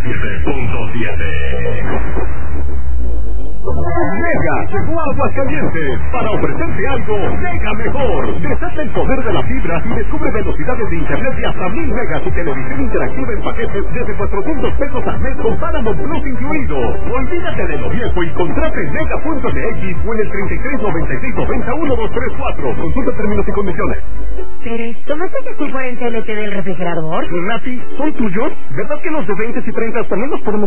Mega llegó a Aguascalientes para ofrecerte algo mega mejor. Desata el poder de la fibra y descubre velocidades de internet de hasta 1000 megas y televisión interactiva en paquetes desde 400 pesos al mes con Paramount Plus incluido. Olvídate de lo viejo y contrate en mega.mx o en el 3396901234. Consulta términos y condiciones. Pérez, ¿tomaste el 40 LT del refrigerador? Nati, ¿son tuyos? ¿Verdad que los de 20 y 30 también los podemos